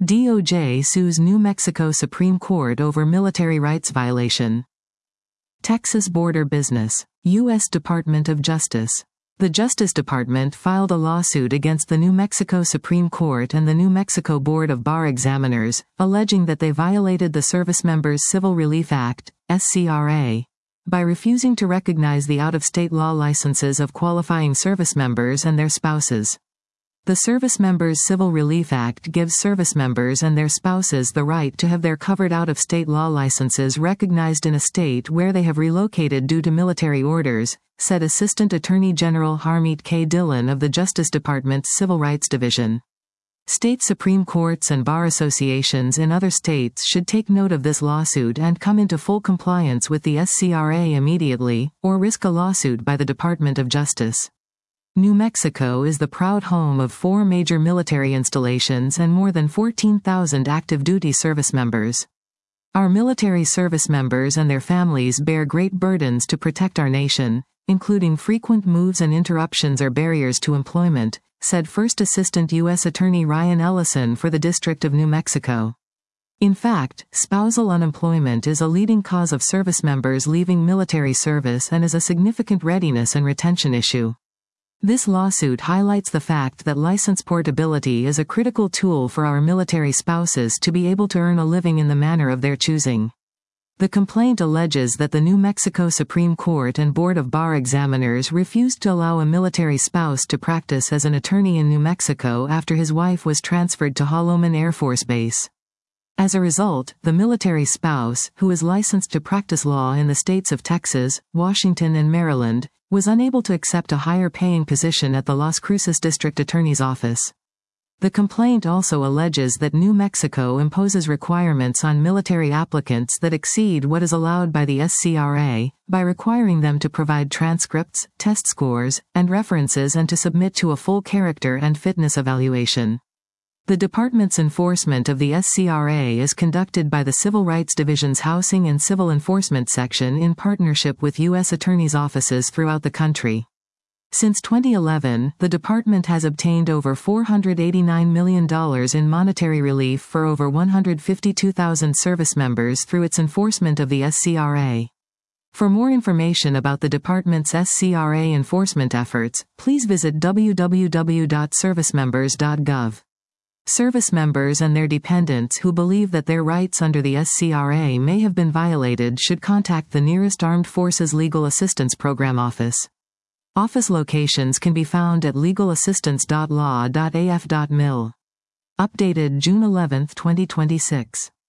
DOJ sues New Mexico Supreme Court over military rights violation. Texas border business. U.S. Department of Justice. The Justice Department filed a lawsuit against the New Mexico Supreme Court and the New Mexico Board of Bar Examiners, alleging that they violated the Service Members Civil Relief Act, SCRA, by refusing to recognize the out-of-state law licenses of qualifying service members and their spouses. The Service Members Civil Relief Act gives service members and their spouses the right to have their covered out-of-state law licenses recognized in a state where they have relocated due to military orders, said Assistant Attorney General Harmeet K. Dillon of the Justice Department's Civil Rights Division. State Supreme Courts and bar associations in other states should take note of this lawsuit and come into full compliance with the SCRA immediately, or risk a lawsuit by the Department of Justice. New Mexico is the proud home of 4 major military installations and more than 14,000 active duty service members. Our military service members and their families bear great burdens to protect our nation, including frequent moves and interruptions are barriers to employment, said First Assistant U.S. Attorney Ryan Ellison for the District of New Mexico. In fact, spousal unemployment is a leading cause of service members leaving military service and is a significant readiness and retention issue. This lawsuit highlights the fact that license portability is a critical tool for our military spouses to be able to earn a living in the manner of their choosing. The complaint alleges that the New Mexico Supreme Court and Board of Bar Examiners refused to allow a military spouse to practice as an attorney in New Mexico after his wife was transferred to Holloman Air Force Base. As a result, the military spouse, who is licensed to practice law in the states of Texas, Washington and Maryland, was unable to accept a higher-paying position at the Las Cruces District Attorney's Office. The complaint also alleges that New Mexico imposes requirements on military applicants that exceed what is allowed by the SCRA, by requiring them to provide transcripts, test scores, and references and to submit to a full character and fitness evaluation. The department's enforcement of the SCRA is conducted by the Civil Rights Division's Housing and Civil Enforcement Section in partnership with U.S. attorneys' offices throughout the country. Since 2011, the department has obtained over $489 million in monetary relief for over 152,000 service members through its enforcement of the SCRA. For more information about the department's SCRA enforcement efforts, please visit www.servicemembers.gov. Service members and their dependents who believe that their rights under the SCRA may have been violated should contact the nearest Armed Forces Legal Assistance Program office. Office locations can be found at legalassistance.law.af.mil. Updated June 11, 2026.